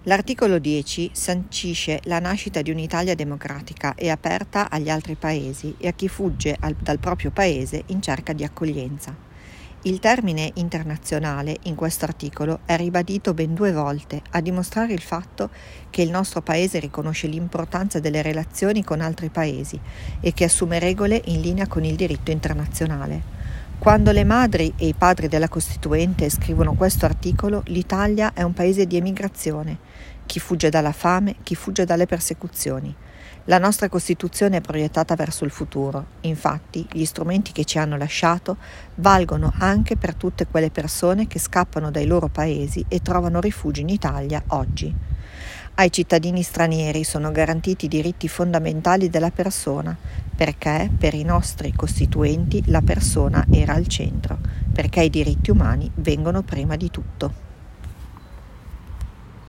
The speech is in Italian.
L'articolo 10 sancisce la nascita di un'Italia democratica e aperta agli altri paesi e a chi fugge dal proprio paese in cerca di accoglienza. Il termine internazionale in questo articolo è ribadito ben 2 volte a dimostrare il fatto che il nostro paese riconosce l'importanza delle relazioni con altri paesi e che assume regole in linea con il diritto internazionale. Quando le madri e i padri della Costituente scrivono questo articolo, l'Italia è un paese di emigrazione, chi fugge dalla fame, chi fugge dalle persecuzioni. La nostra Costituzione è proiettata verso il futuro, infatti gli strumenti che ci hanno lasciato valgono anche per tutte quelle persone che scappano dai loro paesi e trovano rifugio in Italia oggi. Ai cittadini stranieri sono garantiti i diritti fondamentali della persona, perché per i nostri costituenti la persona era al centro, perché i diritti umani vengono prima di tutto.